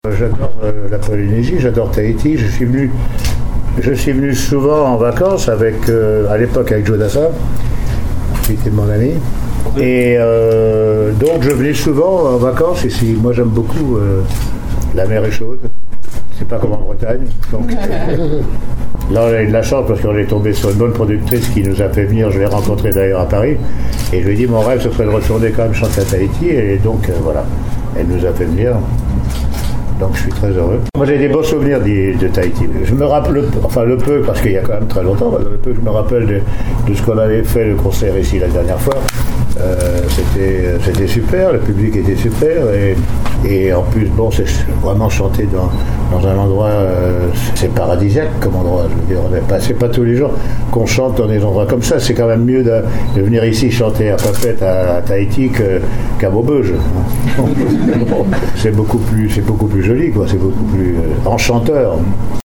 J'adore la Polynésie, j'adore Tahiti. Je suis venu souvent en vacances à l'époque avec Joe Dassin, qui était mon ami. Et donc je venais souvent en vacances ici. Moi j'aime beaucoup, la mer est chaude. C'est pas comme en Bretagne. Donc, là, on a eu de la chance parce qu'on est tombé sur une bonne productrice qui nous a fait venir. Je l'ai rencontrée d'ailleurs à Paris. Et je lui ai dit, mon rêve, ce serait de retourner quand même chanter à Tahiti. Et donc, voilà. Elle nous a fait venir. Donc, je suis très heureux. Moi, j'ai des beaux souvenirs de Tahiti. Je me rappelle, le peu, parce qu'il y a quand même très longtemps, le peu que je me rappelle de ce qu'on avait fait, le concert ici la dernière fois. C'était super, le public était super. Et en plus, bon, c'est vraiment chanter dans un endroit, c'est paradisiaque comme endroit. Je veux dire, c'est pas tous les jours qu'on chante dans des endroits comme ça. C'est quand même mieux de venir ici chanter à Papette à Tahiti qu'à Maubeuge. C'est beaucoup plus joli, quoi. C'est beaucoup plus enchanteur.